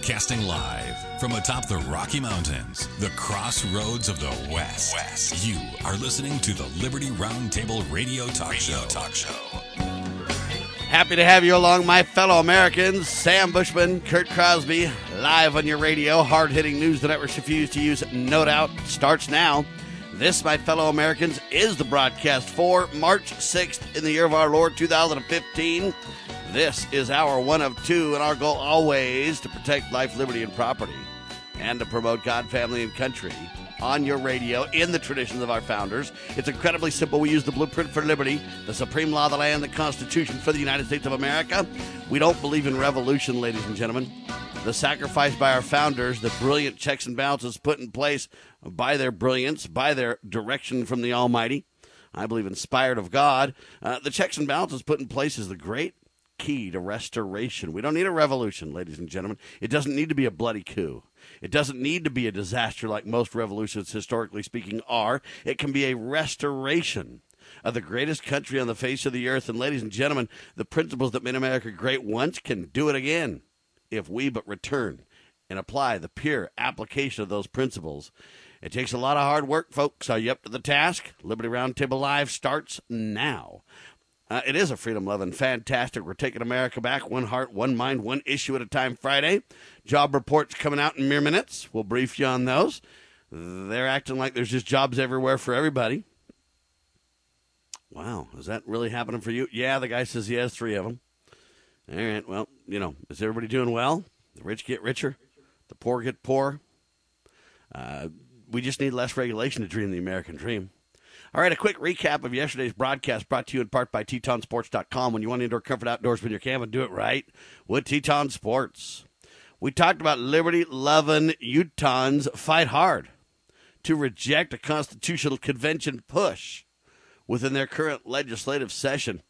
Broadcasting live from atop the Rocky Mountains, the crossroads of the West. You are listening to the Liberty Roundtable Radio Talk Show. Happy to have you along, my fellow Americans. Sam Bushman, Kurt Crosby, live on your radio. Hard-hitting news the networks refuse to use, no doubt, starts now. This, my fellow Americans, is the broadcast for March 6th in the year of our Lord 2015. This is our one of two, and our goal always to protect life, liberty, and property, and to promote God, family, and country on your radio in the traditions of our founders. It's incredibly simple. We use the blueprint for liberty, the supreme law of the land, the Constitution for the United States of America. We don't believe in revolution, ladies and gentlemen. The sacrifice by our founders, the brilliant checks and balances put in place by their brilliance, by their direction from the Almighty. I believe inspired of God. The checks and balances put in place is the great key to restoration. We don't need a revolution, ladies and gentlemen. It doesn't need to be a bloody coup. It doesn't need to be a disaster like most revolutions, historically speaking, are. It can be a restoration of the greatest country on the face of the earth. And ladies and gentlemen, the principles that made America great once can do it again if we but return and apply the pure application of those principles. It takes a lot of hard work, folks. Are you up to the task? Liberty Roundtable Live starts now. It is a freedom-loving, fantastic, we're taking America back, one heart, one mind, one issue at a time Friday. Job reports coming out in mere minutes. We'll brief you on those. They're acting like there's just jobs everywhere for everybody. Wow, is that really happening for you? Yeah, the guy says he has 3 of them. All right, well, you know, is everybody doing well? The rich get richer. The poor get poorer. We just need less regulation to dream the American dream. All right, a quick recap of yesterday's broadcast brought to you in part by TetonSports.com. When you want indoor comfort outdoors with your camping, do it right with Teton Sports. We talked about liberty-loving Utahns fight hard to reject a constitutional convention push within their current legislative session.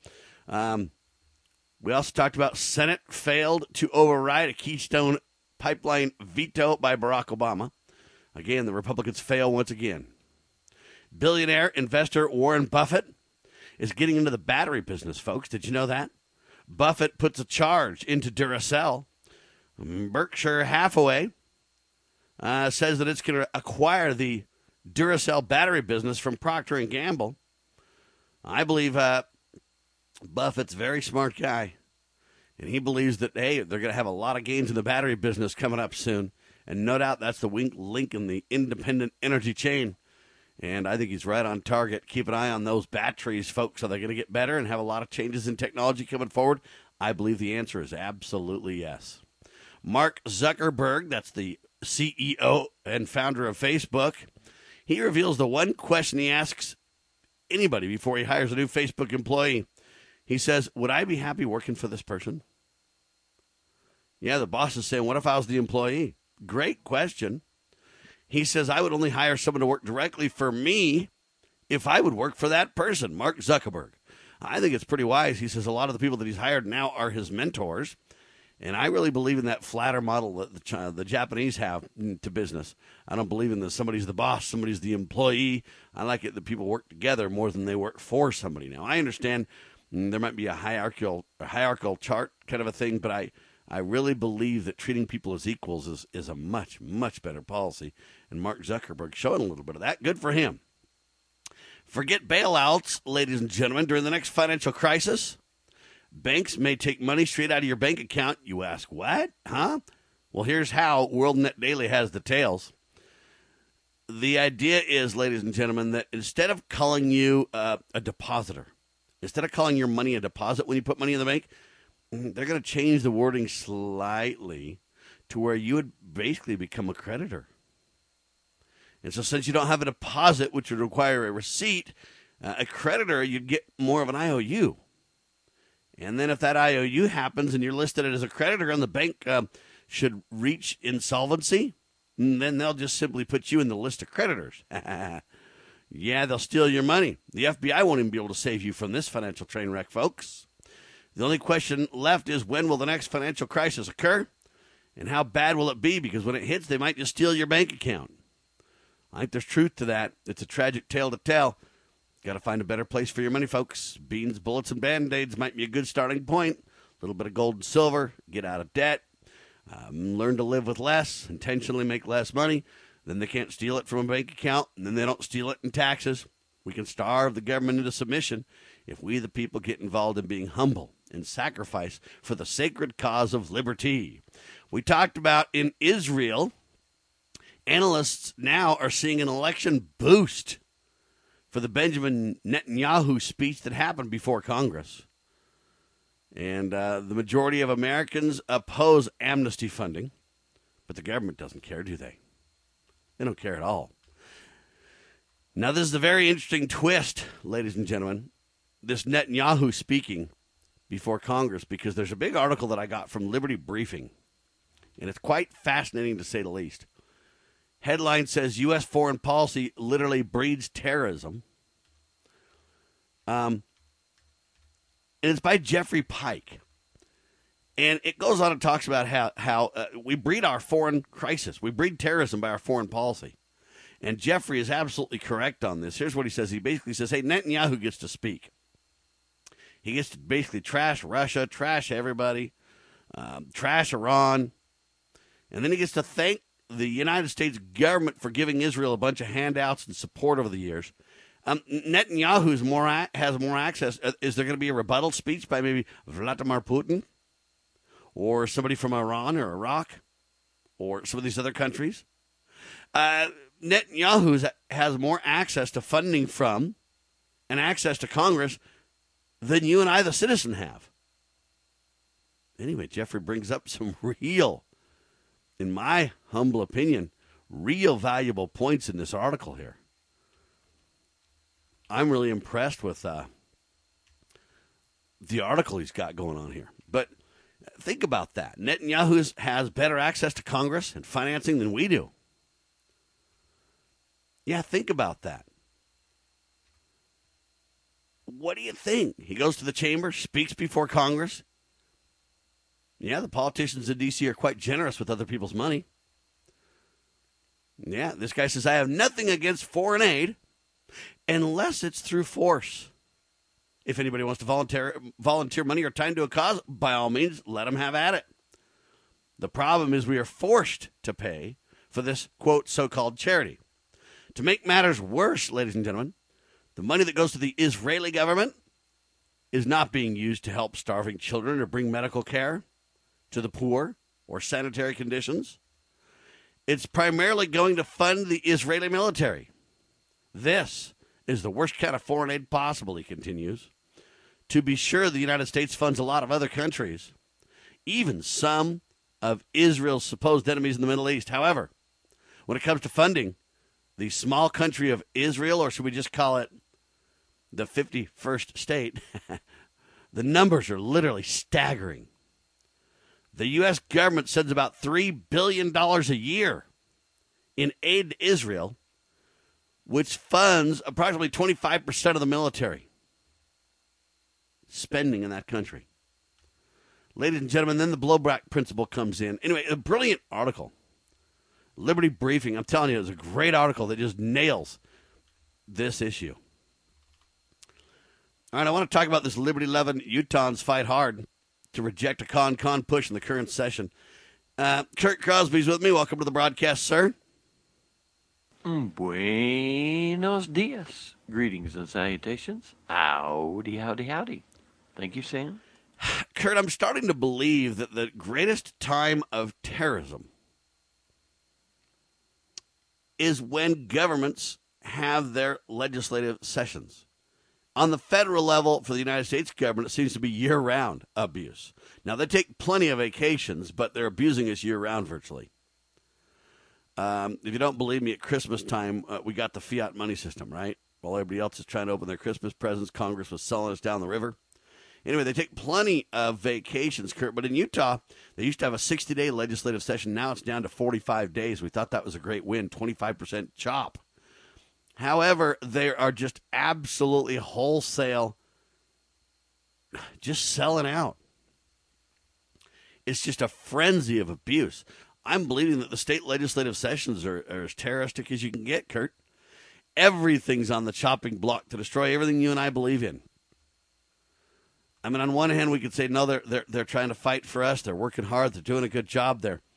We also talked about Senate failed to override a Keystone Pipeline veto by Barack Obama. Again, the Republicans fail once again. Billionaire investor Warren Buffett is getting into the battery business, folks. Did you know that? Buffett puts a charge into Duracell. Berkshire Hathaway says that it's going to acquire the Duracell battery business from Procter & Gamble. I believe Buffett's a very smart guy, and he believes that, hey, they're going to have a lot of gains in the battery business coming up soon, and no doubt that's the weak link in the independent energy chain. And I think he's right on target. Keep an eye on those batteries, folks. Are they going to get better and have a lot of changes in technology coming forward? I believe the answer is absolutely yes. Mark Zuckerberg, that's the CEO and founder of Facebook, he reveals the one question he asks anybody before he hires a new Facebook employee. He says, would I be happy working for this person? Yeah, the boss is saying, what if I was the employee? Great question. He says, I would only hire someone to work directly for me if I would work for that person, Mark Zuckerberg. I think it's pretty wise. He says a lot of the people that he's hired now are his mentors, and I really believe in that flatter model that the Japanese have to business. I don't believe in that somebody's the boss, somebody's the employee. I like it that people work together more than they work for somebody. Now, I understand there might be a hierarchical chart kind of a thing, but I really believe that treating people as equals is a much, much better policy. And Mark Zuckerberg showing a little bit of that. Good for him. Forget bailouts, ladies and gentlemen. During the next financial crisis, banks may take money straight out of your bank account. You ask, what? Huh? Well, here's how. WorldNet Daily has the tales. The idea is, ladies and gentlemen, that instead of calling you a depositor, instead of calling your money a deposit when you put money in the bank, they're going to change the wording slightly to where you would basically become a creditor. And so since you don't have a deposit, which would require a receipt, a creditor, you'd get more of an IOU. And then if that IOU happens and you're listed as a creditor and the bank should reach insolvency, then they'll just simply put you in the list of creditors. Yeah, they'll steal your money. The FBI won't even be able to save you from this financial train wreck, folks. The only question left is, when will the next financial crisis occur? And how bad will it be? Because when it hits, they might just steal your bank account. I think there's truth to that. It's a tragic tale to tell. Got to find a better place for your money, folks. Beans, bullets, and Band-Aids might be a good starting point. A little bit of gold and silver. Get out of debt. learn to live with less, intentionally make less money. Then they can't steal it from a bank account, and then they don't steal it in taxes. We can starve the government into submission if we, the people, get involved in being humble and sacrifice for the sacred cause of liberty. We talked about in Israel, analysts now are seeing an election boost for the Benjamin Netanyahu speech that happened before Congress. And the majority of Americans oppose amnesty funding, but the government doesn't care, do they? They don't care at all. Now, this is a very interesting twist, ladies and gentlemen, this Netanyahu speaking before Congress, because there's a big article that I got from Liberty Briefing, and it's quite fascinating to say the least. Headline says, U.S. foreign policy literally breeds terrorism. And it's by Jeffrey Pike. And it goes on and talks about how we breed our foreign crisis. We breed terrorism by our foreign policy. And Jeffrey is absolutely correct on this. Here's what he says. He basically says, hey, Netanyahu gets to speak. He gets to basically trash Russia, trash everybody, trash Iran. And then he gets to thank the United States government for giving Israel a bunch of handouts and support over the years. Netanyahu has more access. Is there going to be a rebuttal speech by maybe Vladimir Putin or somebody from Iran or Iraq or some of these other countries? Netanyahu has more access to funding from and access to Congress than you and I, the citizen, have. Anyway, Jeffrey brings up some real, in my humble opinion, real valuable points in this article here. I'm really impressed with the article he's got going on here. But think about that. Netanyahu has better access to Congress and financing than we do. Yeah, think about that. What do you think? He goes to the chamber, speaks before Congress. Yeah, the politicians in D.C. are quite generous with other people's money. Yeah, this guy says, I have nothing against foreign aid unless it's through force. If anybody wants to volunteer money or time to a cause, by all means, let them have at it. The problem is we are forced to pay for this, quote, so-called charity. To make matters worse, ladies and gentlemen, the money that goes to the Israeli government is not being used to help starving children or bring medical care to the poor or sanitary conditions. It's primarily going to fund the Israeli military. This is the worst kind of foreign aid possible, he continues. To be sure, the United States funds a lot of other countries, even some of Israel's supposed enemies in the Middle East. However, when it comes to funding the small country of Israel, or should we just call it the 51st state, the numbers are literally staggering. The U.S. government sends about $3 billion a year in aid to Israel, which funds approximately 25% of the military spending in that country. Ladies and gentlemen, then the blowback principle comes in. Anyway, a brilliant article. Liberty Briefing, I'm telling you, it's a great article that just nails this issue. All right, I want to talk about this Liberty 11 Utahns fight hard to reject a con push in the current session. Kurt Crosby's with me. Welcome to the broadcast, sir. Buenos dias. Greetings and salutations. Howdy, howdy, howdy. Thank you, Sam. Kurt, I'm starting to believe that the greatest time of terrorism is when governments have their legislative sessions. On the federal level, for the United States government, it seems to be year-round abuse. Now, they take plenty of vacations, but they're abusing us year-round virtually. If you don't believe me, at Christmas time, we got the fiat money system, right? While everybody else is trying to open their Christmas presents, Congress was selling us down the river. Anyway, they take plenty of vacations, Kurt. But in Utah, they used to have a 60-day legislative session. Now it's down to 45 days. We thought that was a great win, 25% chop. However, they are just absolutely wholesale, just selling out. It's just a frenzy of abuse. I'm believing that the state legislative sessions are as terroristic as you can get, Kurt. Everything's on the chopping block to destroy everything you and I believe in. I mean, on one hand, we could say, no, they're trying to fight for us. They're working hard. They're doing a good job. They're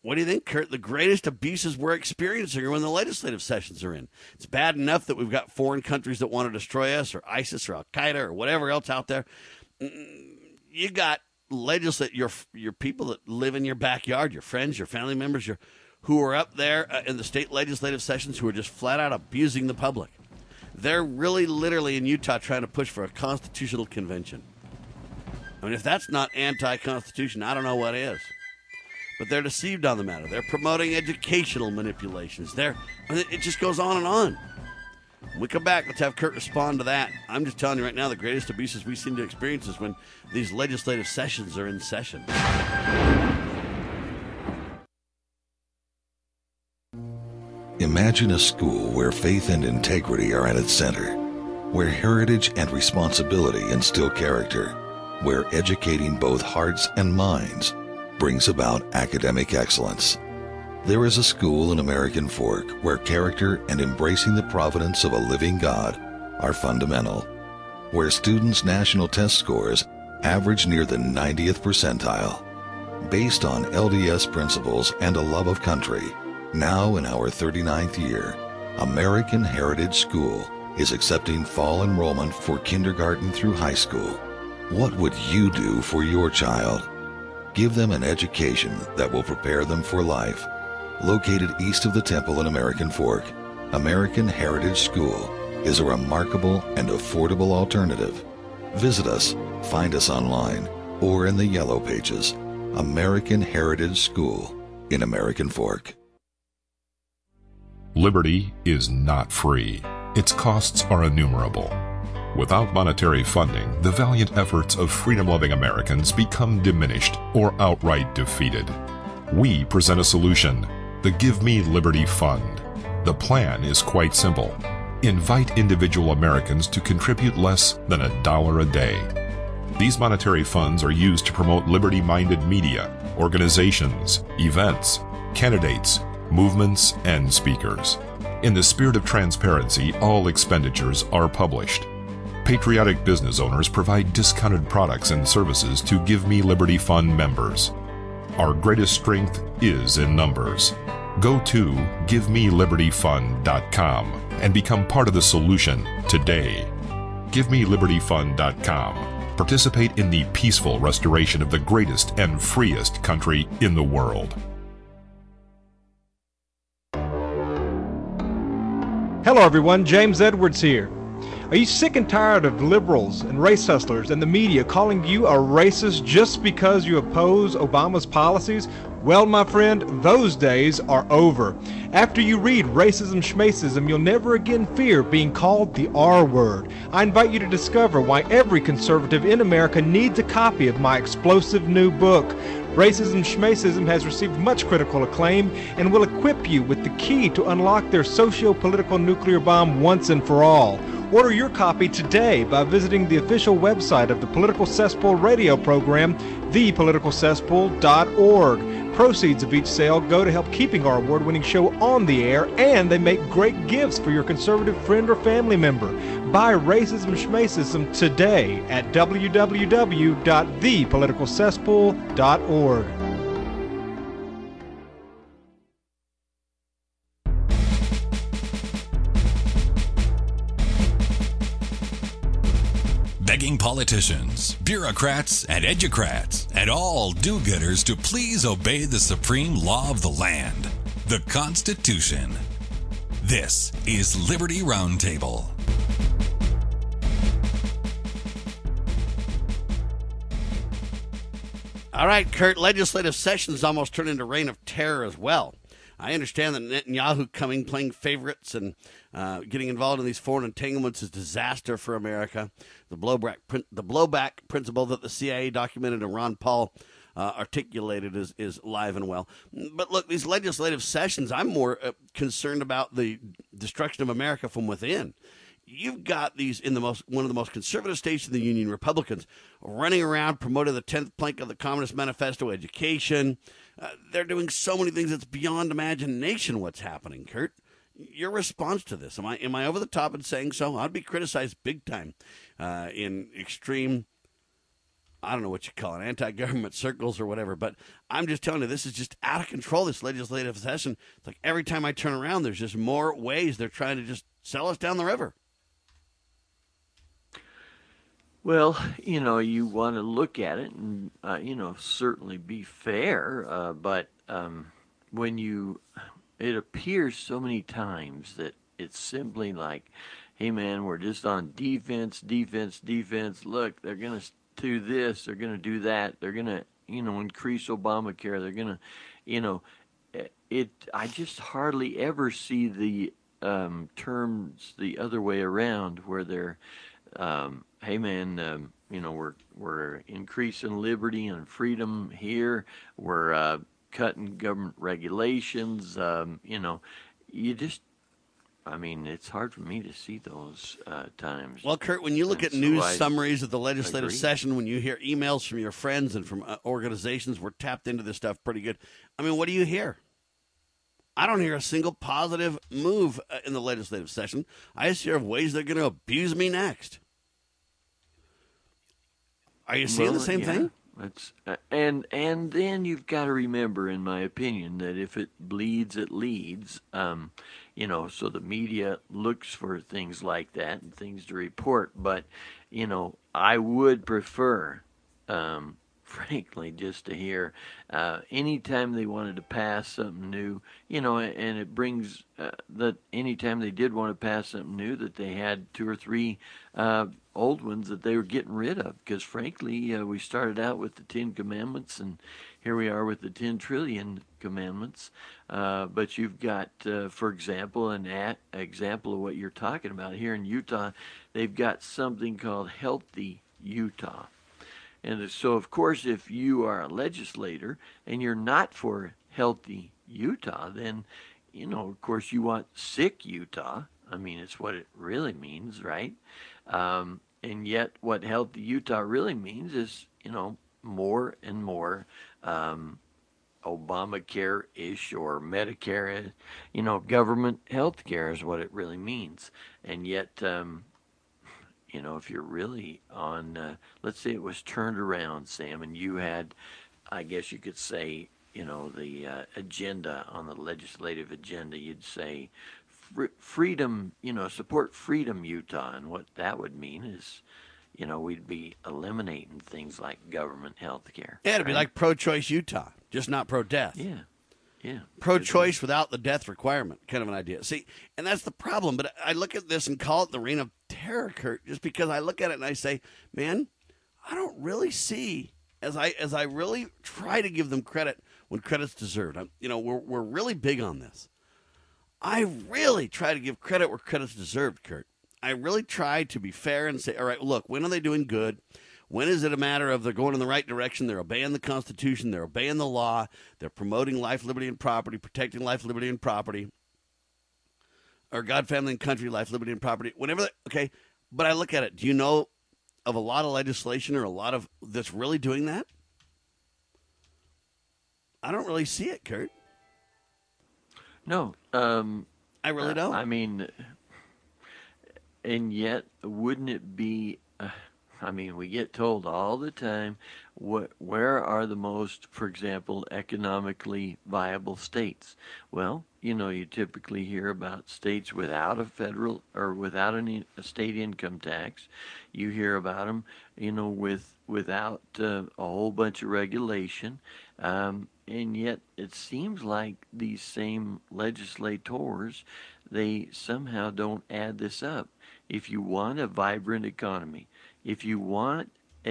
What do you think, Kurt? The greatest abuses we're experiencing are when the legislative sessions are in. It's bad enough that we've got foreign countries that want to destroy us, or ISIS, or Al Qaeda, or whatever else out there. You got your people that live in your backyard, your friends, your family members, who are up there in the state legislative sessions who are just flat out abusing the public. They're really literally in Utah trying to push for a constitutional convention. I mean, if that's not anti-constitution, I don't know what is. But they're deceived on the matter. They're promoting educational manipulations. It just goes on and on. When we come back, let's have Kurt respond to that. I'm just telling you right now, the greatest abuses we seem to experience is when these legislative sessions are in session. Imagine a school where faith and integrity are at its center, where heritage and responsibility instill character, where educating both hearts and minds brings about academic excellence. There is a school in American Fork where character and embracing the providence of a living God are fundamental, where students' national test scores average near the 90th percentile. Based on LDS principles and a love of country, now in our 39th year, American Heritage School is accepting fall enrollment for kindergarten through high school. What would you do for your child? Give them an education that will prepare them for life. Located east of the Temple in American Fork, American Heritage School is a remarkable and affordable alternative. Visit us, find us online, or in the Yellow Pages. American Heritage School in American Fork. Liberty is not free. Its costs are innumerable. Without monetary funding, the valiant efforts of freedom-loving Americans become diminished or outright defeated. We present a solution, the Give Me Liberty Fund. The plan is quite simple. Invite individual Americans to contribute less than $1 a day. These monetary funds are used to promote liberty-minded media, organizations, events, candidates, movements, and speakers. In the spirit of transparency, all expenditures are published. Patriotic business owners provide discounted products and services to Give Me Liberty Fund members. Our greatest strength is in numbers. Go to GiveMeLibertyFund.com and become part of the solution today. GiveMeLibertyFund.com. Participate in the peaceful restoration of the greatest and freest country in the world. Hello everyone, James Edwards here. Are you sick and tired of liberals and race hustlers and the media calling you a racist just because you oppose Obama's policies? Well, my friend, those days are over. After you read Racism Schmacism, you'll never again fear being called the R word. I invite you to discover why every conservative in America needs a copy of my explosive new book. Racism Schmacism has received much critical acclaim and will equip you with the key to unlock their socio-political nuclear bomb once and for all. Order your copy today by visiting the official website of the Political Cesspool radio program, thepoliticalcesspool.org. Proceeds of each sale go to help keeping our award-winning show on the air, and they make great gifts for your conservative friend or family member. Buy Racism Schmacism today at www.thepoliticalcesspool.org. Begging politicians, bureaucrats, and educrats, and all do-gooders to please obey the supreme law of the land, the Constitution. This is Liberty Roundtable. All right, Kurt, legislative sessions almost turned into reign of terror as well. I understand that Netanyahu playing favorites and getting involved in these foreign entanglements is disaster for America. The blowback principle that the CIA documented and Ron Paul articulated is alive and well. But look, these legislative sessions, I'm more concerned about the destruction of America from within. You've got these in one of the most conservative states in the Union, Republicans running around promoting the 10th plank of the Communist Manifesto, education. They're doing so many things that's beyond imagination what's happening, Kurt. Your response to this? Am I over the top in saying so? I'd be criticized big time in extreme I don't know what you call it, anti-government circles or whatever. But I'm just telling you, this is just out of control, this legislative session. It's like every time I turn around, there's just more ways they're trying to just sell us down the river. Well, you want to look at it and, certainly be fair, but when it appears so many times that it's simply like, hey, man, we're just on defense. Look, they're going to do this. They're going to do that. They're going to, increase Obamacare. They're going to, I just hardly ever see the terms the other way around where they're, hey, man, we're increasing liberty and freedom here. We're cutting government regulations. It's hard for me to see those times. Well, Kurt, when you look at news summaries of the legislative session, when you hear emails from your friends and from organizations, we're tapped into this stuff pretty good. I mean, what do you hear? I don't hear a single positive move in the legislative session. I just hear of ways they're going to abuse me next. Are you seeing the same thing? That's, and then you've got to remember, in my opinion, that if it bleeds, it leads. So the media looks for things like that and things to report. But, I would prefer, frankly, just to hear anytime they wanted to pass something new, and it brings that anytime they did want to pass something new, that they had 2 or 3 old ones that they were getting rid of. Because, frankly, we started out with the 10 Commandments, and here we are with the 10 trillion commandments. But you've got, for example, an example of what you're talking about here in Utah. They've got something called Healthy Utah. And so, of course, if you are a legislator and you're not for Healthy Utah, then, of course, you want Sick Utah. I mean, it's what it really means, right? And yet what Healthy Utah really means is, more and more Obamacare-ish or Medicare, government health care is what it really means. And yet, if you're really on, let's say it was turned around, Sam, and you had, I guess you could say, the agenda on the legislative agenda, you'd say freedom, support Freedom Utah. And what that would mean is, we'd be eliminating things like government health care. Yeah, it'd be like pro-choice Utah, just not pro-death. Yeah. Pro-choice without the death requirement, kind of an idea. See, and that's the problem. But I look at this and call it the reign of terror, Kurt, just because I look at it and I say, man, I don't really see, as I really try to give them credit when credit's deserved. We're really big on this. I really try to give credit where credit's deserved, Kurt. I really try to be fair and say, all right, look, when are they doing good? When is it a matter of they're going in the right direction, they're obeying the Constitution, they're obeying the law, they're promoting life, liberty, and property, protecting life, liberty, and property, or God, family, and country, life, liberty, and property, whenever, okay, but I look at it, do you know of a lot of legislation or a lot of that's really doing that? I don't really see it, Kurt. No. I really don't. I mean, and yet, wouldn't it be... we get told all the time, where are the most, for example, economically viable states? Well, you typically hear about states without a federal or without a state income tax. You hear about them, without a whole bunch of regulation. And yet it seems like these same legislators, they somehow don't add this up. If you want a vibrant economy, if you want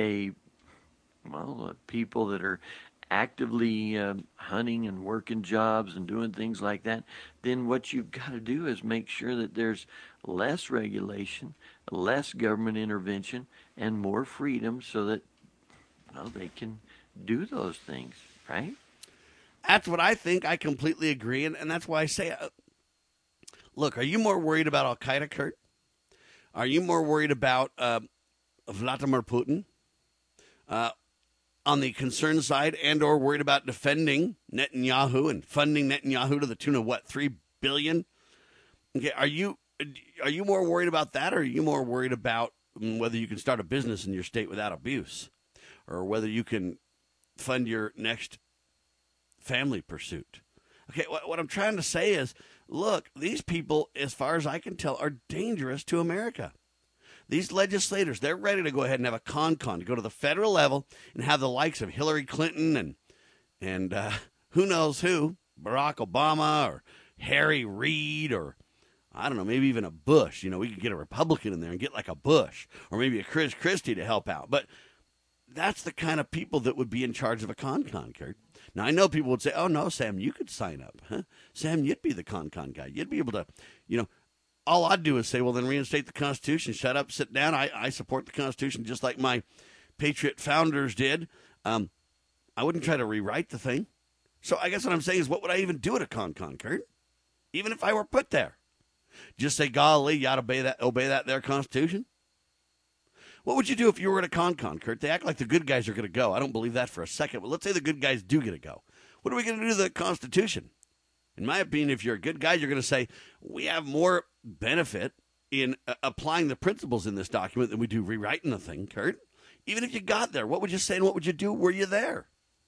people that are actively hunting and working jobs and doing things like that, then what you've got to do is make sure that there's less regulation, less government intervention, and more freedom so that they can do those things, right? That's what I think. I completely agree, and that's why I say, look, are you more worried about Al-Qaeda, Kurt? Are you more worried about Vladimir Putin on the concern side, and or worried about defending Netanyahu and funding Netanyahu to the tune of what, $3 billion? Okay, are you more worried about that, or are you more worried about whether you can start a business in your state without abuse? or whether you can fund your next family pursuit. Okay, what I'm trying to say is, look, these people, as far as I can tell, are dangerous to America. These legislators, they're ready to go ahead and have a con to go to the federal level and have the likes of Hillary Clinton and who knows who, Barack Obama or Harry Reid or, I don't know, maybe even a Bush. You know, we could get a Republican in there and get like a Bush or maybe a Chris Christie to help out. But that's the kind of people that would be in charge of a con, Kurt. Now, I know people would say, oh, no, Sam, you could sign up. Huh? Sam, you'd be the con guy. You'd be able to, you know, all I'd do is say, well, then reinstate the Constitution. Shut up, sit down. I support the Constitution just like my patriot founders did. I wouldn't try to rewrite the thing. So I guess what I'm saying is, what would I even do at a con, Kurt? Even if I were put there. Just say, golly, you ought to obey that there Constitution? What would you do if you were at a con, Kurt? They act like the good guys are going to go. I don't believe that for a second. But let's say the good guys do get to go. What are we going to do to the Constitution? In my opinion, if you're a good guy, you're going to say, we have more benefit in applying the principles in this document than we do rewriting the thing, Kurt. Even if you got there, what would you say and what would you do were you there?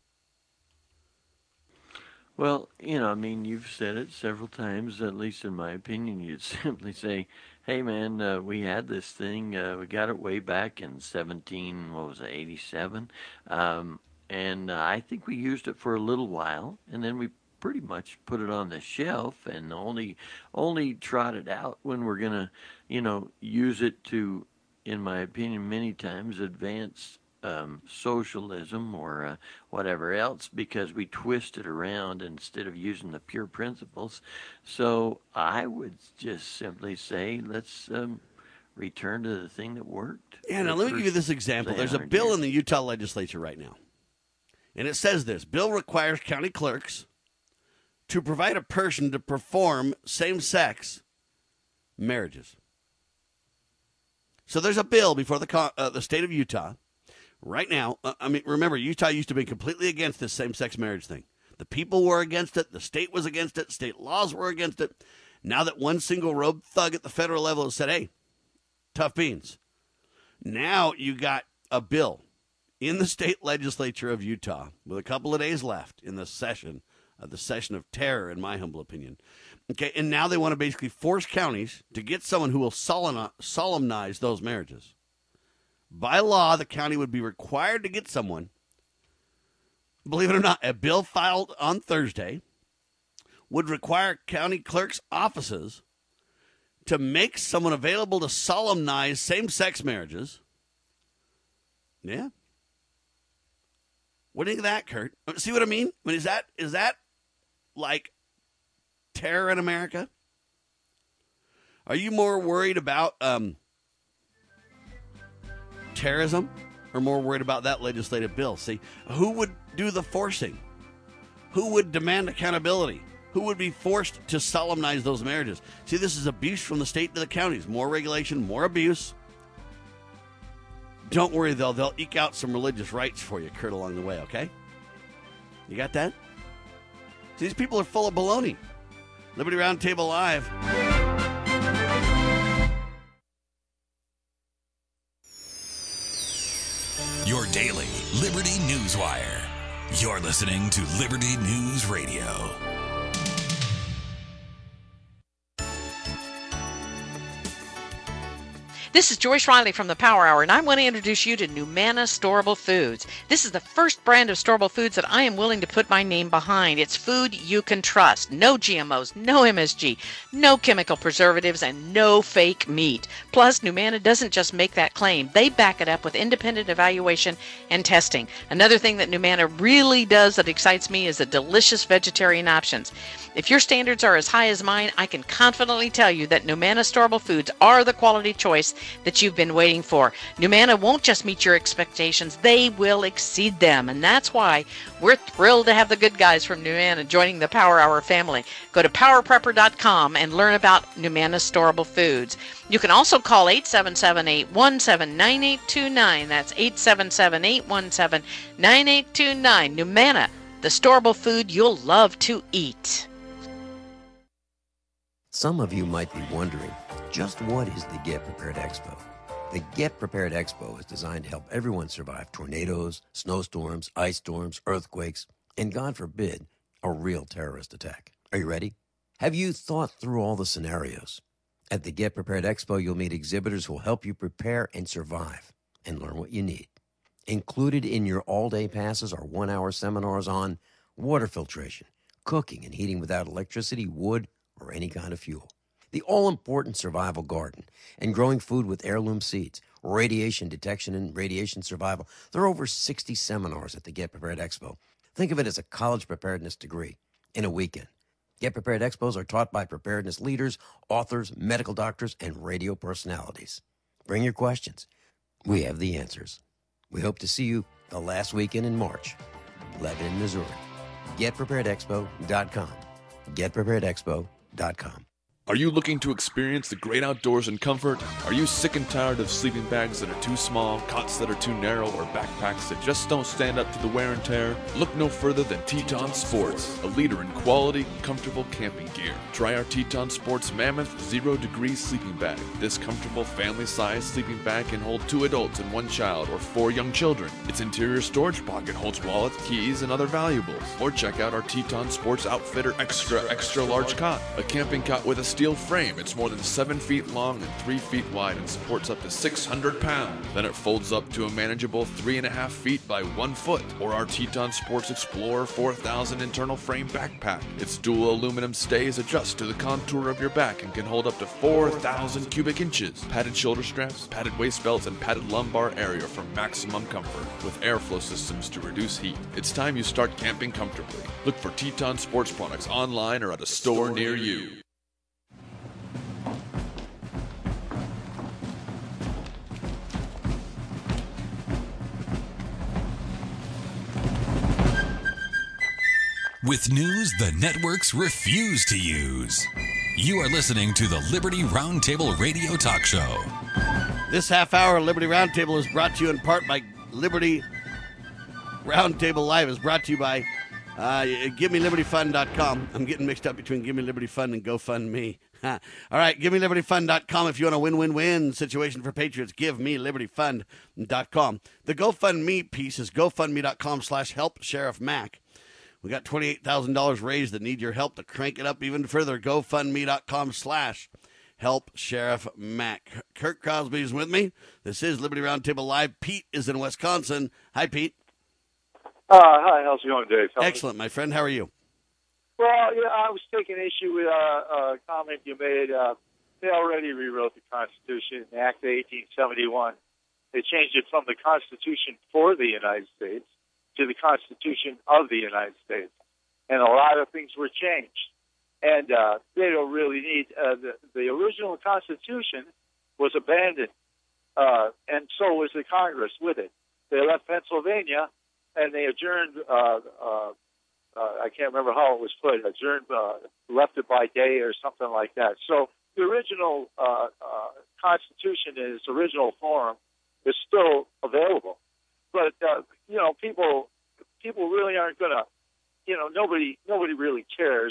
Well, you know, I mean, you've said it several times, at least in my opinion. You'd simply say, hey, man, we had this thing. We got it way back in 87. And I think we used it for a little while, and then we pretty much put it on the shelf and only trot it out when we're going to, you know, use it to, in my opinion, many times advance socialism or whatever else, because we twist it around instead of using the pure principles. So I would just simply say, let's return to the thing that worked. Yeah, now let me give you this example. There's a bill in the Utah legislature right now, and it says this: bill requires county clerks to provide a person to perform same-sex marriages. So there's a bill before the state of Utah right now. I mean, remember, Utah used to be completely against this same-sex marriage thing. The people were against it. The state was against it. State laws were against it. Now that one single robe thug at the federal level has said, hey, tough beans. Now you got a bill in the state legislature of Utah with a couple of days left in the session of terror, in my humble opinion. Okay, and now they want to basically force counties to get someone who will solemnize those marriages. By law, the county would be required to get someone. Believe it or not, a bill filed on Thursday would require county clerks' offices to make someone available to solemnize same-sex marriages. Yeah. What do you think of that, Kurt? See what I mean? I mean, is that like terror in America? Are you more worried about terrorism or more worried about that legislative bill? See, who would do the forcing? Who would demand accountability? Who would be forced to solemnize those marriages? See, this is abuse from the state to the counties. More regulation, more abuse. Don't worry, though. They'll eke out some religious rights for you, Kurt, along the way, okay? You got that? See, these people are full of baloney. Liberty Roundtable Live. Your daily Liberty News Wire. You're listening to Liberty News Radio. This is Joyce Riley from the Power Hour, and I want to introduce you to Numana Storable Foods. This is the first brand of storable foods that I am willing to put my name behind. It's food you can trust. No GMOs, no MSG, no chemical preservatives, and no fake meat. Plus, Numana doesn't just make that claim. They back it up with independent evaluation and testing. Another thing that Numana really does that excites me is the delicious vegetarian options. If your standards are as high as mine, I can confidently tell you that Numana Storable Foods are the quality choice that you've been waiting for. Numana won't just meet your expectations, they will exceed them. And that's why we're thrilled to have the good guys from Numana joining the Power Hour family. Go to powerprepper.com and learn about Numana Storable Foods. You can also call 877-817-9829. That's 877-817-9829. Numana, the storable food you'll love to eat. Some of you might be wondering, just what is the Get Prepared Expo? The Get Prepared Expo is designed to help everyone survive tornadoes, snowstorms, ice storms, earthquakes, and God forbid, a real terrorist attack. Are you ready? Have you thought through all the scenarios? At the Get Prepared Expo, you'll meet exhibitors who will help you prepare and survive and learn what you need. Included in your all-day passes are 1-hour seminars on water filtration, cooking and heating without electricity, wood, or any kind of fuel, the all-important survival garden, and growing food with heirloom seeds, radiation detection and radiation survival. There are over 60 seminars at the Get Prepared Expo. Think of it as a college preparedness degree in a weekend. Get Prepared Expos are taught by preparedness leaders, authors, medical doctors, and radio personalities. Bring your questions. We have the answers. We hope to see you the last weekend in March. Lebanon, Missouri. GetPreparedExpo.com. GetPreparedExpo.com. Are you looking to experience the great outdoors in comfort? Are you sick and tired of sleeping bags that are too small, cots that are too narrow, or backpacks that just don't stand up to the wear and tear? Look no further than Teton Sports, a leader in quality, comfortable camping gear. Try our Teton Sports Mammoth 0 Degree sleeping bag. This comfortable family-sized sleeping bag can hold 2 adults and 1 child or 4 young children. Its interior storage pocket holds wallets, keys, and other valuables. Or check out our Teton Sports Outfitter Extra Large Cot, a camping cot with a steel frame. It's more than 7 feet long and 3 feet wide and supports up to 600 pounds. Then it folds up to a manageable 3.5 feet by 1 foot. Or our Teton Sports Explorer 4000 internal frame backpack. Its dual aluminum stays adjust to the contour of your back and can hold up to 4,000 cubic inches. Padded shoulder straps, padded waist belts, and padded lumbar area for maximum comfort with airflow systems to reduce heat. It's time you start camping comfortably. Look for Teton Sports products online or at a store near you. With news the networks refuse to use. You are listening to the Liberty Roundtable Radio Talk Show. This half hour Liberty Roundtable is brought to you in part by Liberty Roundtable Live is brought to you by GiveMeLibertyFund.com. I'm getting mixed up between Give Me Liberty Fund and GoFundMe. All right, GiveMeLibertyFund.com. If you want a win-win-win situation for Patriots, GiveMeLibertyFund.com. The GoFundMe piece is GoFundMe.com/HelpSheriffMac. We got $28,000 raised that need your help to crank it up even further. GoFundMe.com/HelpSheriffMac. Kirk Crosby is with me. This is Liberty Roundtable Live. Pete is in Wisconsin. Hi, Pete. Hi, how's it going, Dave? Excellent, my friend. How are you? Well, yeah, I was taking issue with a comment you made. They already rewrote the Constitution in Act of 1871. They changed it from the Constitution for the United States to the Constitution of the United States. And a lot of things were changed. And they don't really need the original Constitution was abandoned, and so was the Congress with it. They left Pennsylvania, and they adjourned, I can't remember how it was put, left it by day or something like that. So the original Constitution in its original form is still available. But, people really aren't going to, nobody really cares.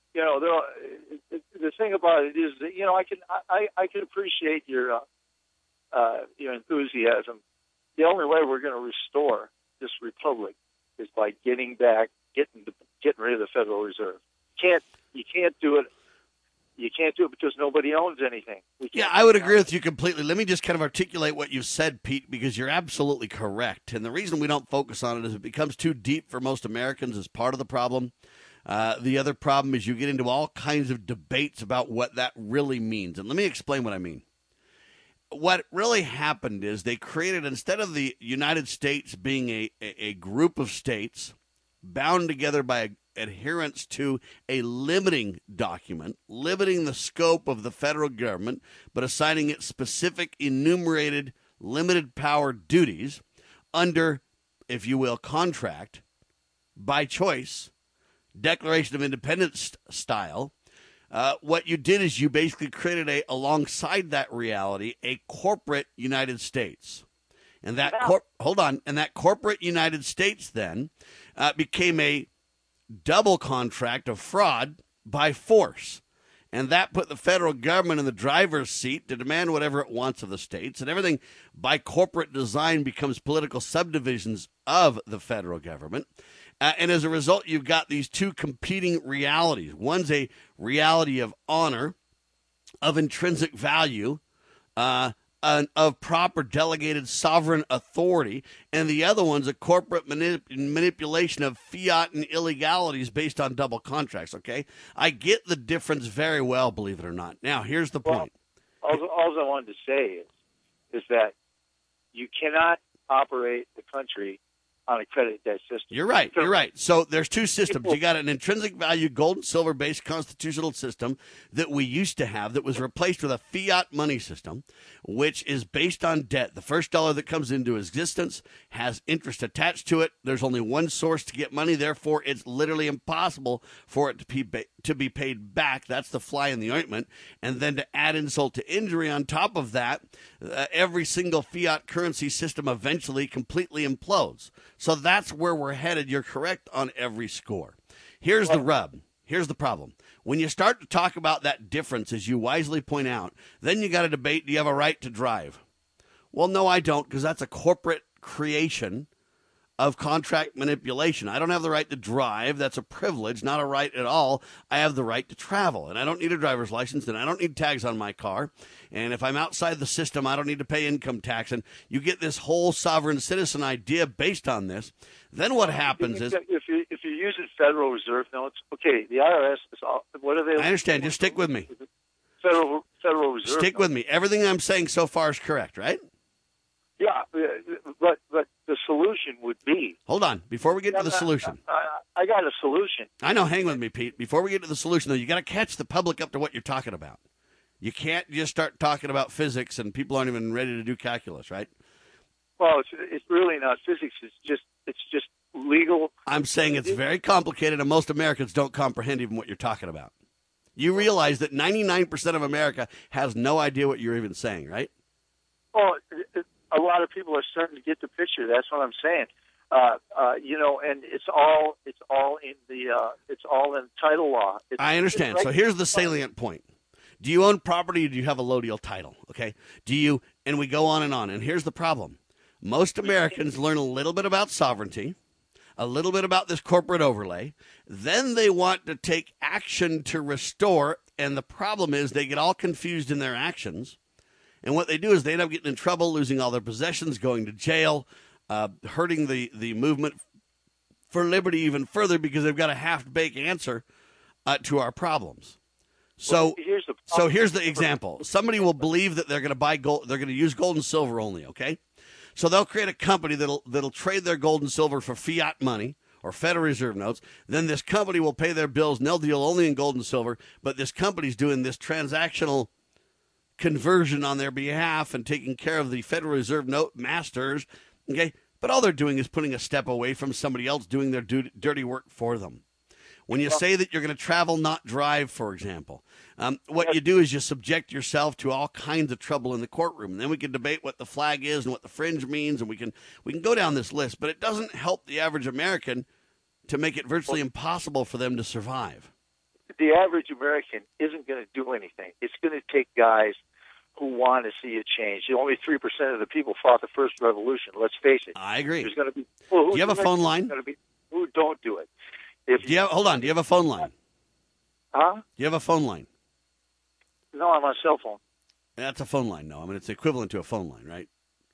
The thing about it is that, I can appreciate your enthusiasm. The only way we're going to restore this republic is by getting rid of the Federal Reserve. You can't do it. You can't do it because nobody owns anything. Yeah, I would agree with you completely. Let me just kind of articulate what you said, Pete, because you're absolutely correct. And the reason we don't focus on it is it becomes too deep for most Americans is part of the problem. The other problem is you get into all kinds of debates about what that really means. And let me explain what I mean. What really happened is they created, instead of the United States being a group of states bound together by adherence to a limiting document, limiting the scope of the federal government, but assigning it specific enumerated limited power duties under, if you will, contract, by choice, Declaration of Independence style. What you did is you basically created alongside that reality, a corporate United States. And that corporate United States then became a double contract of fraud by force. And that put the federal government in the driver's seat to demand whatever it wants of the states. And everything by corporate design becomes political subdivisions of the federal government. And as a result, you've got these two competing realities. One's a reality of honor, of intrinsic value, of proper delegated sovereign authority, and the other one's a corporate manipulation of fiat and illegalities based on double contracts, okay? I get the difference very well, believe it or not. Now, here's the point. All I wanted to say is that you cannot operate the country on a credit debt system. You're right. You're right. So there's two systems. You got an intrinsic value gold and silver based constitutional system that we used to have that was replaced with a fiat money system, which is based on debt. The first dollar that comes into existence has interest attached to it. There's only one source to get money. Therefore, it's literally impossible for it to be paid back. That's the fly in the ointment. And then to add insult to injury on top of that, every single fiat currency system eventually completely implodes. So that's where we're headed. You're correct on every score. Here's the rub. Here's the problem. When you start to talk about that difference, as you wisely point out, then you got to debate, do you have a right to drive? Well, no, I don't, because that's a corporate creation of contract manipulation. I don't have the right to drive. That's a privilege, not a right at all. I have the right to travel, and I don't need a driver's license, and I don't need tags on my car. And if I'm outside the system, I don't need to pay income tax. And you get this whole sovereign citizen idea based on this. Then what happens is, if you're using Federal Reserve notes, okay, the IRS is all, what are they? I understand. Just stick with me. Federal Reserve. Stick with me. Everything I'm saying so far is correct, right? Yeah, but the solution would be... Hold on. Before we get to the solution. I got a solution. I know. Hang with me, Pete. Before we get to the solution, though, you got to catch the public up to what you're talking about. You can't just start talking about physics and people aren't even ready to do calculus, right? Well, it's really not physics. It's just legal. I'm saying it's very complicated, and most Americans don't comprehend even what you're talking about. You realize that 99% of America has no idea what you're even saying, right? Well, a lot of people are starting to get the picture. That's what I'm saying. And it's all in title law. I understand. So here's the salient point. Do you own property or do you have a low-deal title? Okay. And we go on. And here's the problem. Most Americans learn a little bit about sovereignty, a little bit about this corporate overlay. Then they want to take action to restore. And the problem is they get all confused in their actions. And what they do is they end up getting in trouble, losing all their possessions, going to jail, hurting the movement for liberty even further because they've got a half-baked answer to our problems. So here's the example. Somebody will believe that they're going to buy gold. They're going to use gold and silver only, okay? So they'll create a company that'll trade their gold and silver for fiat money or Federal Reserve notes. Then this company will pay their bills, and they'll deal only in gold and silver. But this company's doing this transactional conversion on their behalf and taking care of the Federal Reserve note masters, okay? But all they're doing is putting a step away from somebody else doing their dirty work for them. When you say that you're going to travel, not drive, for example, what you do is you subject yourself to all kinds of trouble in the courtroom. And then we can debate what the flag is and what the fringe means, and we can go down this list. But it doesn't help the average American to make it virtually impossible for them to survive. The average American isn't going to do anything. It's going to take guys who want to see a change. Only 3% of the people fought the first revolution. Let's face it. I agree. There's going to be. Do you have a phone line? Who don't do it? Hold on. Do you have a phone line? Huh? Do you have a phone line? No, I'm on a cell phone. That's a phone line. No, I mean it's equivalent to a phone line, right?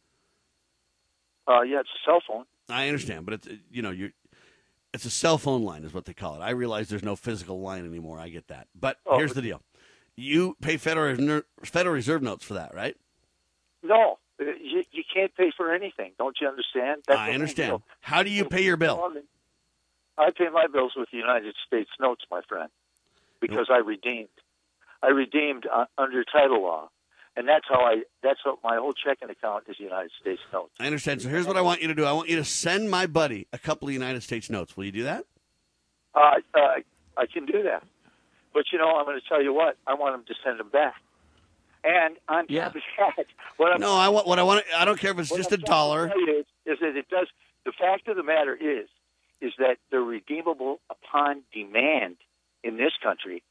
Yeah, it's a cell phone. I understand, but it's it's a cell phone line is what they call it. I realize there's no physical line anymore. I get that, but here's the deal: you pay Federal Reserve notes for that, right? No, you can't pay for anything. Don't you understand? I understand. How do you pay your bill? I pay my bills with the United States notes, my friend, because I redeemed. I redeemed under title law, and that's how my whole checking account is United States notes. I understand. So here's what I want you to do. I want you to send my buddy a couple of United States notes. Will you do that? I can do that, but I'm going to tell you what. I want him to send them back. And on top of that, I don't care if it's just $1. Is that it does? The fact of the matter is that they're redeemable upon demand in this country.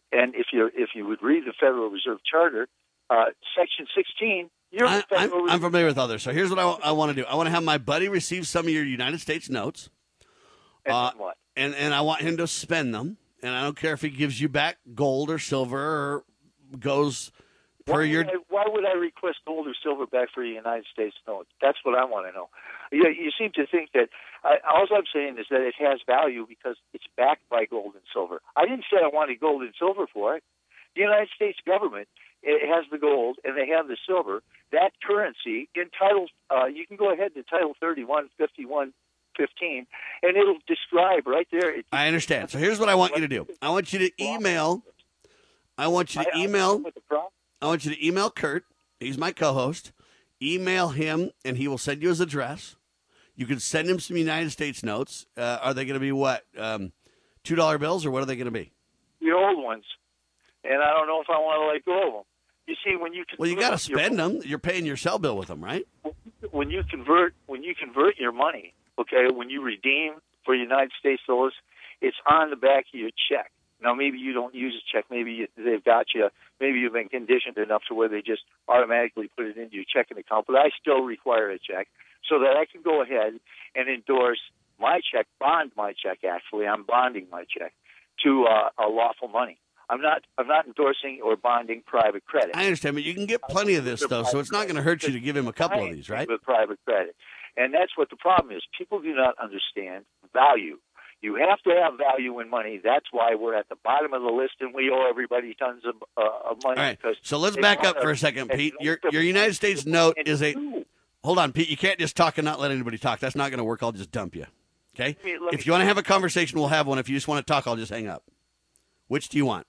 And if you would read the Federal Reserve Charter, Section 16, I'm familiar with others. So here's what I want to do. I want to have my buddy receive some of your United States notes. And what? And I want him to spend them. And I don't care if he gives you back gold or silver or goes per your. Why would I request gold or silver back for a United States note? That's what I want to know. You seem to think that all I'm saying is that it has value because it's backed by gold and silver. I didn't say I wanted gold and silver for it. The United States government, it has the gold and they have the silver. That currency in Title, you can go ahead to Title 31, 51, 15, and it'll describe right there. I understand. So here's what I want you to do. I want you to email. I want you to email Kurt. He's my co-host. Email him, and he will send you his address. You can send him some United States notes. Are they going to be what? $2 bills, or what are they going to be? The old ones. And I don't know if I want to let go of them. You see, when you well, you got to spend them. You're paying your cell bill with them, right? When you convert your money, okay, when you redeem for United States dollars, it's on the back of your check. Now, maybe you don't use a check. Maybe they've got you. Maybe you've been conditioned enough to where they just automatically put it into your checking account. But I still require a check so that I can go ahead and endorse my check, bond my check. Actually, I'm bonding my check to a lawful money. I'm not endorsing or bonding private credit. I understand, but you can get plenty of this, though, so it's not going to hurt you to give him a couple of these, right? With private credit. And that's what the problem is. People do not understand value. You have to have value in money. That's why we're at the bottom of the list, and we owe everybody tons of money. All right, so let's back up for a second, Pete. Your United States note is a – hold on, Pete. You can't just talk and not let anybody talk. That's not going to work. I'll just dump you, okay? If you want to have a conversation, we'll have one. If you just want to talk, I'll just hang up. Which do you want?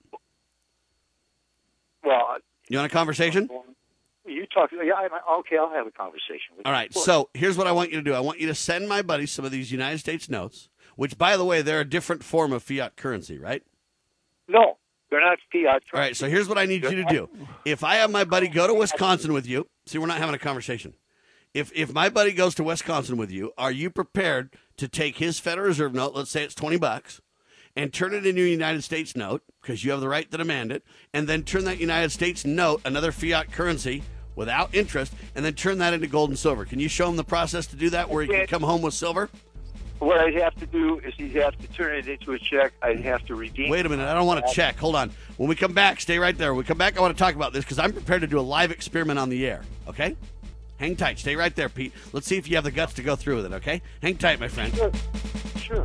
Well, you want a conversation? You talk. Yeah, okay, I'll have a conversation with you. All right, so here's what I want you to do. I want you to send my buddy some of these United States notes, which, by the way, they're a different form of fiat currency, right? No, they're not fiat currency. All right, so here's what I need you to do. If I have my buddy go to Wisconsin with you, see, we're not having a conversation. If my buddy goes to Wisconsin with you, are you prepared to take his Federal Reserve note, let's say it's $20, and turn it into a United States note, because you have the right to demand it, and then turn that United States note, another fiat currency, without interest, and then turn that into gold and silver? Can you show him the process to do that where he can come home with silver? What I'd have to do is he'd have to turn it into a check. I'd have to redeem. Wait a minute. I don't want to check. Hold on. When we come back, stay right there. When we come back, I want to talk about this because I'm prepared to do a live experiment on the air, okay? Hang tight. Stay right there, Pete. Let's see if you have the guts to go through with it, okay? Hang tight, my friend. Sure.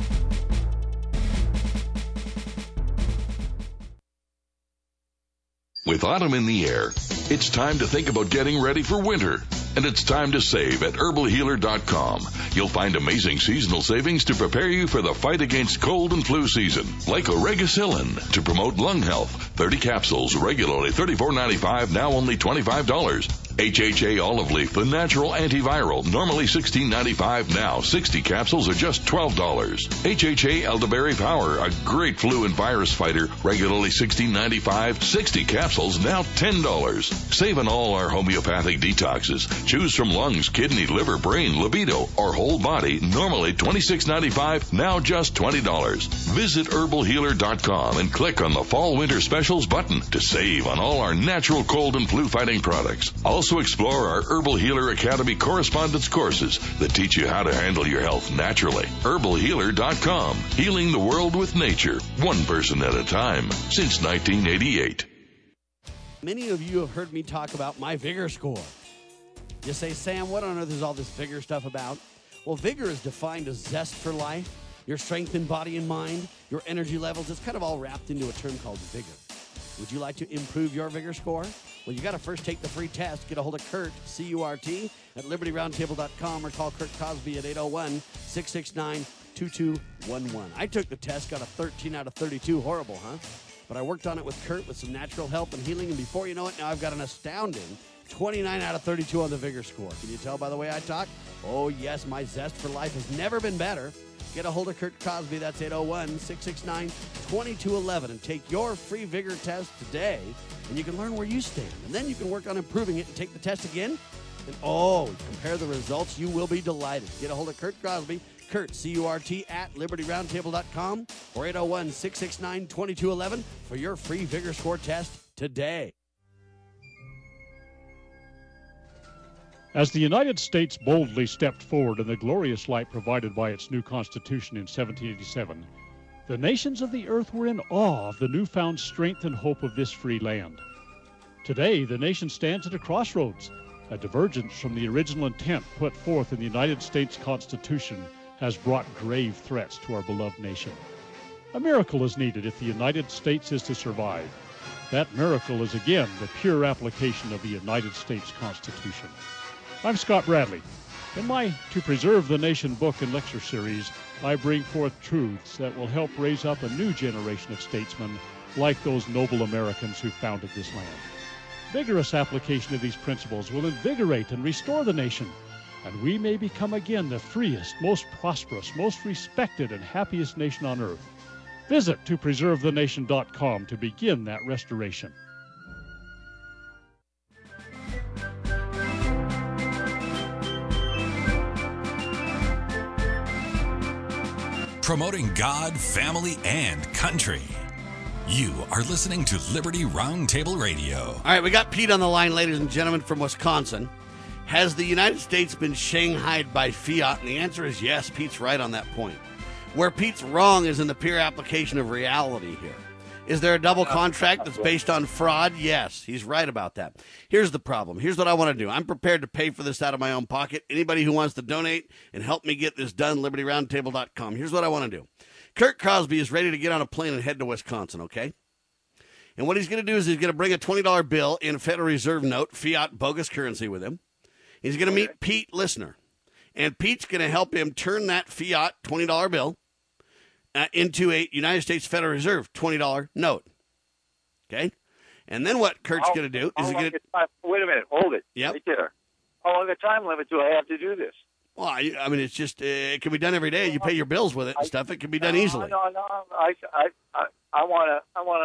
With autumn in the air, it's time to think about getting ready for winter. And it's time to save at herbalhealer.com. You'll find amazing seasonal savings to prepare you for the fight against cold and flu season. Like Oregacillin to promote lung health. 30 capsules, regularly $34.95, now only $25. HHA Olive Leaf, the natural antiviral, normally $16.95, now 60 capsules are just $12. HHA Elderberry Power, a great flu and virus fighter, regularly $16.95, 60 capsules, now $10. Save on all our homeopathic detoxes. Choose from lungs, kidney, liver, brain, libido, or whole body, normally $26.95, now just $20. Visit herbalhealer.com and click on the Fall Winter Specials button to save on all our natural cold and flu fighting products. Also explore our Herbal Healer Academy correspondence courses that teach you how to handle your health naturally. herbalhealer.com, healing the world with nature, one person at a time, since 1988. Many of you have heard me talk about my Vigor Score. You say, Sam, what on earth is all this Vigor stuff about? Well, Vigor is defined as zest for life, your strength in body and mind, your energy levels. It's kind of all wrapped into a term called Vigor. Would you like to improve your Vigor Score? Well, you got to first take the free test. Get a hold of Kurt, C-U-R-T, at LibertyRoundtable.com or call Kurt Cosby at 801-669-2211. I took the test, got a 13 out of 32. Horrible, huh? But I worked on it with Kurt with some natural help and healing, and before you know it, now I've got an astounding 29 out of 32 on the Vigor Score. Can you tell by the way I talk? Oh, yes, my zest for life has never been better. Get a hold of Kurt Cosby. That's 801-669-2211. And take your free Vigor test today, and you can learn where you stand. And then you can work on improving it and take the test again. And, compare the results. You will be delighted. Get a hold of Kurt Cosby. Kurt, C-U-R-T, at libertyroundtable.com or 801-669-2211 for your free Vigor Score test today. As the United States boldly stepped forward in the glorious light provided by its new Constitution in 1787, the nations of the earth were in awe of the newfound strength and hope of this free land. Today, the nation stands at a crossroads. A divergence from the original intent put forth in the United States Constitution has brought grave threats to our beloved nation. A miracle is needed if the United States is to survive. That miracle is again the pure application of the United States Constitution. I'm Scott Bradley. In my To Preserve the Nation book and lecture series, I bring forth truths that will help raise up a new generation of statesmen like those noble Americans who founded this land. Vigorous application of these principles will invigorate and restore the nation, and we may become again the freest, most prosperous, most respected, and happiest nation on earth. Visit topreservethenation.com to begin that restoration. Promoting God, family, and country. You are listening to Liberty Roundtable Radio. All right, we got Pete on the line, ladies and gentlemen, from Wisconsin. Has the United States been shanghaied by fiat? And the answer is yes. Pete's right on that point. Where Pete's wrong is in the pure application of reality here. Is there a double contract that's based on fraud? Yes, he's right about that. Here's the problem. Here's what I want to do. I'm prepared to pay for this out of my own pocket. Anybody who wants to donate and help me get this done, libertyroundtable.com. Here's what I want to do. Kurt Crosby is ready to get on a plane and head to Wisconsin, okay? And what he's going to do is he's going to bring a $20 bill in a Federal Reserve note, fiat bogus currency with him. He's going to meet Pete Listener. And Pete's going to help him turn that fiat $20 bill into a United States Federal Reserve $20 note. Okay? And then what Kurt's going to do is he's going to... Wait a minute. Hold it. Yep. Right there. How long a time limit do I have to do this? Well, I mean, it's just, it can be done every day. You pay your bills with it and stuff. It can be done easily. No. I want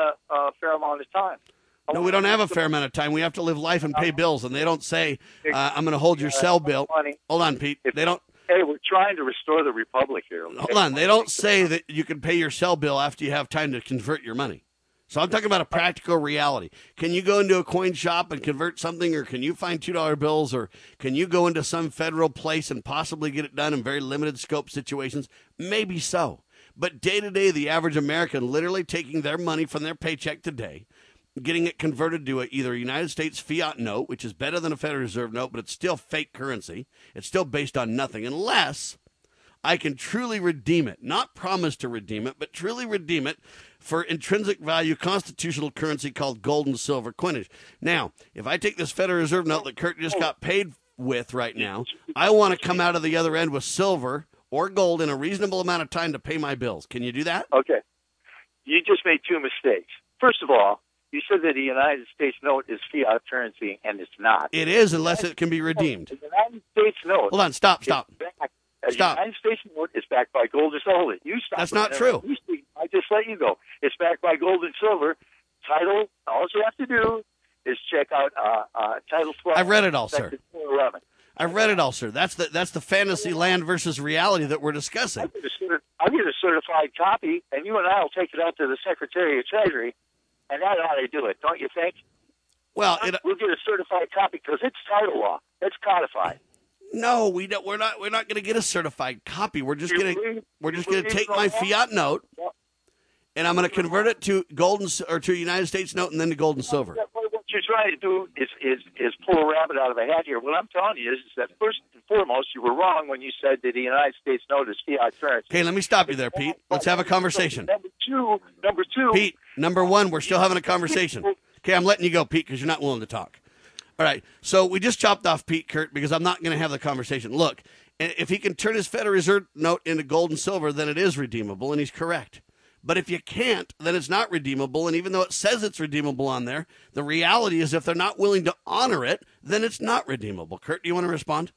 a fair amount of time. No, we don't have a fair amount of time. We have to live life and pay bills, and they don't say, I'm going to hold your cell bill. Hold on, Pete. They don't... Hey, we're trying to restore the republic here. Hold on. They don't say that you can pay your cell bill after you have time to convert your money. So I'm talking about a practical reality. Can you go into a coin shop and convert something, or can you find $2 bills, or can you go into some federal place and possibly get it done in very limited scope situations? Maybe so. But day to day, the average American literally taking their money from their paycheck today, getting it converted to either a United States fiat note, which is better than a Federal Reserve note, but it's still fake currency. It's still based on nothing, unless I can truly redeem it. Not promise to redeem it, but truly redeem it for intrinsic value constitutional currency called gold and silver coinage. Now, if I take this Federal Reserve note that Kurt just got paid with right now, I want to come out of the other end with silver or gold in a reasonable amount of time to pay my bills. Can you do that? Okay. You just made two mistakes. First of all, you said that the United States note is fiat currency, and it's not. It is, unless it can be redeemed. The United States note. Hold on, stop. The United States note is backed by gold and silver. You stop. That's not true. I just let you go. It's backed by gold and silver. Title. All you have to do is check out Title 12. I've read it all, sir. 411. I've read it all, sir. That's the fantasy land versus reality that we're discussing. I'll get a certified copy, and you and I will take it out to the Secretary of Treasury, and that's how they do it, don't you think? Well, we'll get a certified copy because it's title law. It's codified. No, we don't. We're not going to get a certified copy. We're just going to take my fiat note, and I'm going to convert it to to a United States note, and then to gold and silver. What you're trying to do is pull a rabbit out of a hat here. What I'm telling you is that first and foremost, you were wrong when you said that the United States note is fiat currency. Okay, let me stop you there, Pete. Let's have a conversation. Number two. Pete, number one, we're still having a conversation. Okay, I'm letting you go, Pete, because you're not willing to talk. All right, so we just chopped off Pete, Kurt, because I'm not going to have the conversation. Look, if he can turn his Federal Reserve note into gold and silver, then it is redeemable, and he's correct. But if you can't, then it's not redeemable, and even though it says it's redeemable on there, the reality is if they're not willing to honor it, then it's not redeemable. Kurt, do you want to respond?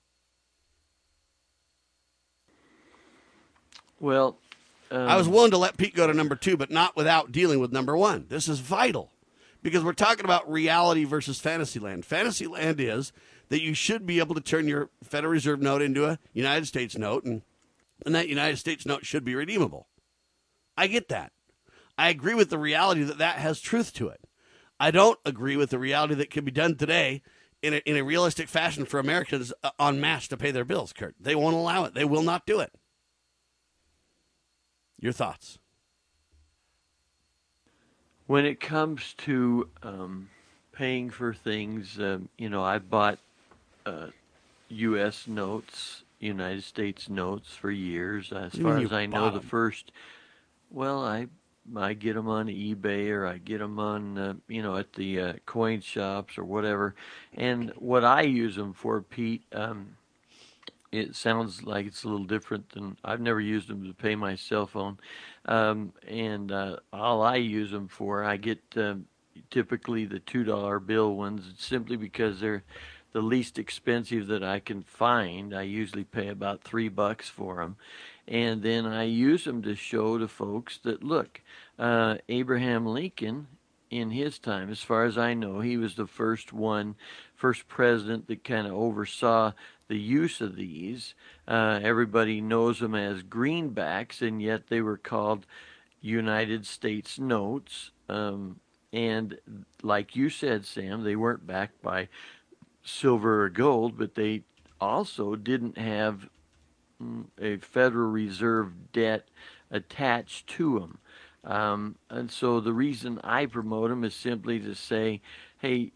Well, I was willing to let Pete go to number two, but not without dealing with number one. This is vital. Because we're talking about reality versus fantasy land. Fantasy land is that you should be able to turn your Federal Reserve note into a United States note and and that United States note should be redeemable. I get that. I agree with the reality that that has truth to it. I don't agree with the reality that can be done today in a realistic fashion for Americans en masse to pay their bills, Kurt. They won't allow it. They will not do it. Your thoughts? When it comes to paying for things, I've bought U.S. notes, United States notes for years. As far as I know, the first, I get them on eBay or I get them on, at the coin shops or whatever. And what I use them for, Pete, it sounds like it's a little different than I've never used them to pay my cell phone. And all I use them for, I get typically the $2 bill ones simply because they're the least expensive that I can find. I usually pay about $3 for them. And then I use them to show to folks that, look, Abraham Lincoln, in his time, as far as I know, he was the first president that kind of oversaw the use of these. Everybody knows them as greenbacks, and yet they were called United States notes. And like you said, Sam, they weren't backed by silver or gold, but they also didn't have a Federal Reserve debt attached to them. And so the reason I promote them is simply to say, hey,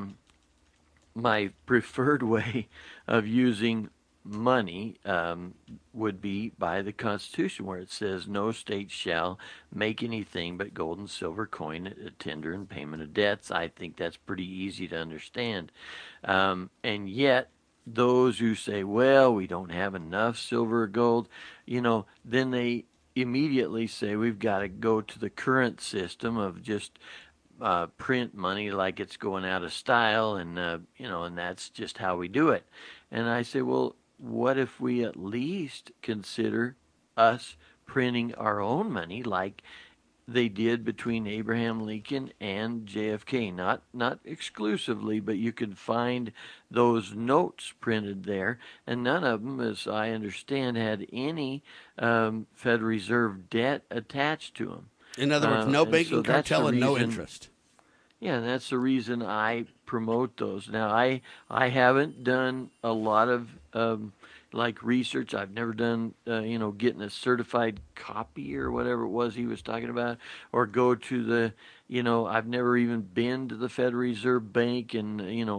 my preferred way of using money would be by the Constitution, where it says no state shall make anything but gold and silver coin a tender in payment of debts. I think that's pretty easy to understand. And yet, those who say, well, we don't have enough silver or gold, then they immediately say we've got to go to the current system of just print money like it's going out of style, and and that's just how we do it. And I say, well, what if we at least consider us printing our own money like they did between Abraham Lincoln and JFK? Not exclusively, but you could find those notes printed there, and none of them, as I understand, had any Federal Reserve debt attached to them. In other words, no banking cartel and no interest. Yeah, and that's the reason I promote those. Now, I haven't done a lot of research. I've never done, getting a certified copy or whatever it was he was talking about, or go to the, I've never even been to the Federal Reserve Bank and,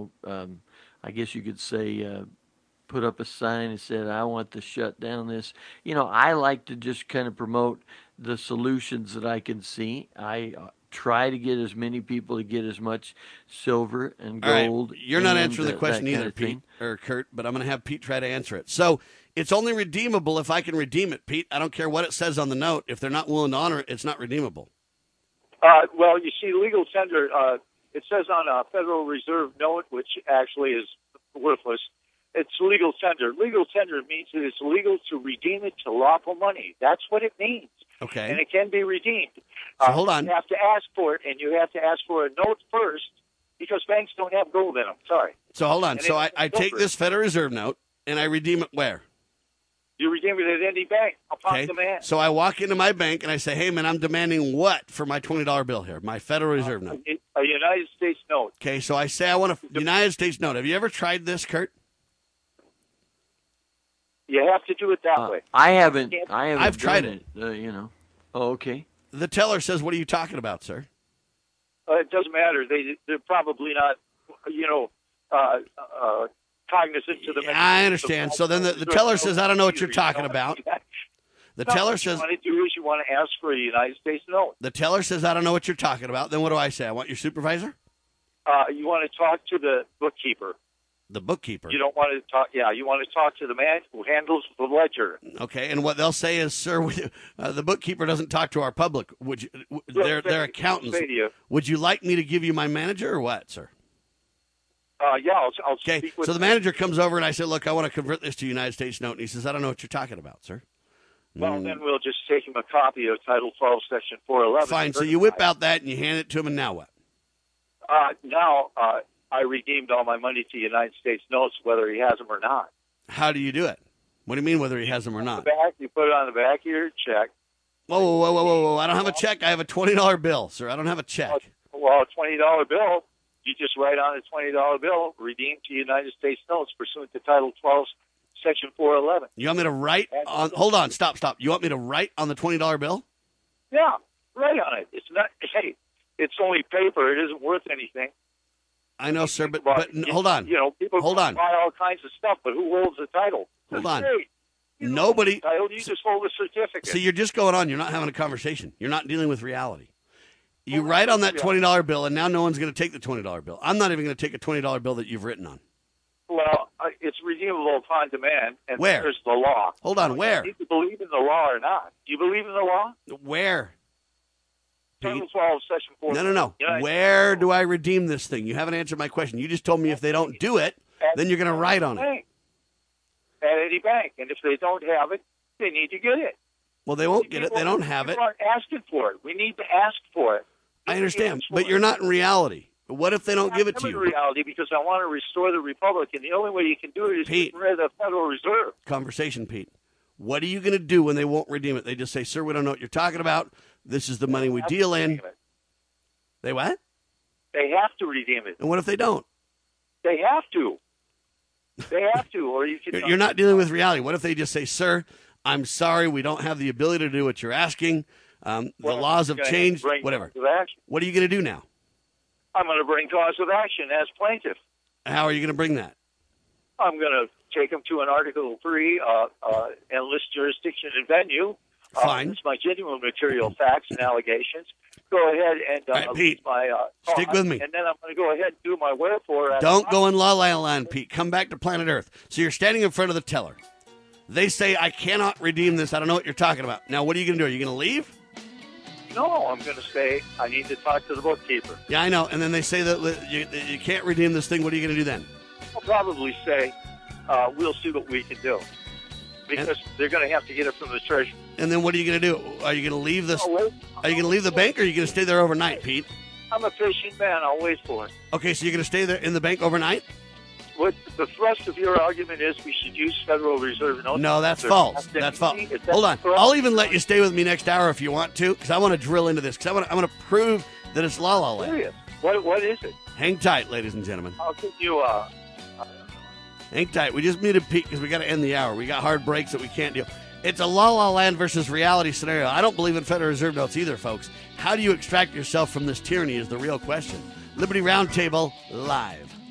I guess you could say, put up a sign and said, I want to shut down this. I like to just kind of promote the solutions that I can see. I try to get as many people to get as much silver and gold. All right. You're not answering the question either, Pete or Kurt, but I'm going to have Pete try to answer it. So it's only redeemable if I can redeem it, Pete. I don't care what it says on the note. If they're not willing to honor it, it's not redeemable. Well, you see, legal tender, it says on a Federal Reserve note, which actually is worthless, it's legal tender. Legal tender means that it's legal to redeem it to lawful money. That's what it means. Okay. And it can be redeemed. So hold on. You have to ask for it, and you have to ask for a note first, because banks don't have gold in them. Sorry. So hold on. So I take this Federal Reserve note, and I redeem it where? You redeem it at any bank upon demand. So I walk into my bank, and I say, hey, man, I'm demanding what for my $20 bill here, my Federal Reserve note? A United States note. Okay, so I say I want a United States note. Have you ever tried this, Kurt? You have to do it that way. I haven't. I've tried it. Oh, okay. The teller says, "What are you talking about, sir?" It doesn't matter. They're probably not, cognizant to the. I understand. So then the teller says, "I don't know what you're talking about." The teller says, "What you want to do is you want to ask for a United States note." The teller says, "I don't know what you're talking about." Then what do I say? I want your supervisor. You want to talk to the bookkeeper. The bookkeeper. You don't want to talk. Yeah, you want to talk to the man who handles the ledger. Okay, and what they'll say is, "Sir, the bookkeeper doesn't talk to our public. Would you? They're accountants. Would you like me to give you my manager or what, sir?" Yeah, I'll speak with. So the manager comes over and I say, "Look, I want to convert this to United States note." And he says, "I don't know what you're talking about, sir." Well, then we'll just take him a copy of Title 12, Section 411. Fine. So you whip out that and you hand it to him, and now what? Now I redeemed all my money to United States notes, whether he has them or not. How do you do it? What do you mean whether he has them or not? You put it on the back of your check. Whoa. I don't have a check. I have a $20 bill, sir. I don't have a check. Well, a $20 bill, you just write on a $20 bill, redeemed to United States notes pursuant to Title 12, Section 411. You want me to write on... Hold on. Stop. You want me to write on the $20 bill? Yeah, write on it. It's not... Hey, it's only paper. It isn't worth anything. I know, sir, but hold on. People buy all kinds of stuff, but who holds the title? Hold on. Nobody. Title, you just hold a certificate. So you're just going on. You're not having a conversation. You're not dealing with reality. You write on that $20 bill, and now no one's going to take the $20 bill. I'm not even going to take a $20 bill that you've written on. Well, it's redeemable upon demand, and where? There's the law. Hold on, where? You need to believe in the law or not. Do you believe in the law? Where? Title 12, Section 4. No. Where do I redeem this thing? You haven't answered my question. You just told me if they don't do it, then you're going to write on it. At any bank. And if they don't have it, they need to get it. Well, they won't get it. They don't have it. People aren't asking for it. We need to ask for it. I understand, but you're not in reality. What if they don't give it to you? I'm in reality because I want to restore the republic, and the only way you can do it is get rid of the Federal Reserve. Conversation, Pete. What are you going to do when they won't redeem it? They just say, sir, we don't know what you're talking about. This is the money we deal in. They what? They have to redeem it. And what if they don't? They have to. They have to, or you can... You're not dealing with reality. What if they just say, sir, I'm sorry, we don't have the ability to do what you're asking. The laws have changed, whatever. What are you going to do now? I'm going to bring cause of action as plaintiff. How are you going to bring that? I'm going to take them to an Article 3 and list jurisdiction and venue. Fine. It's my genuine material facts and allegations. Go ahead and right, Pete, stick with me. And then I'm going to go ahead and do my wherefore. Don't go in La La Land, Pete. Come back to planet Earth. So you're standing in front of the teller. They say, I cannot redeem this. I don't know what you're talking about. Now, what are you going to do? Are you going to leave? No, I'm going to say I need to talk to the bookkeeper. Yeah, I know. And then they say that you can't redeem this thing. What are you going to do then? I'll probably say we'll see what we can do. Because they're going to have to get it from the treasury. And then what are you going to do? Are you going to leave this? Are you going to leave the bank, or are you going to stay there overnight, Pete? I'm a patient man. I'll wait for it. Okay, so you're going to stay there in the bank overnight? What the thrust of your argument is we should use Federal Reserve notes. No, that's false. That's false. Hold on. I'll even let you stay with me next hour if you want to, because I want to drill into this, because I want to prove that it's La La Land. Serious? What is it? Hang tight, ladies and gentlemen. I'll give you Hang tight. We just muted Pete because we got to end the hour. We got hard breaks that we can't do. It's a La La Land versus reality scenario. I don't believe in Federal Reserve notes either, folks. How do you extract yourself from this tyranny is the real question. Liberty Roundtable, live.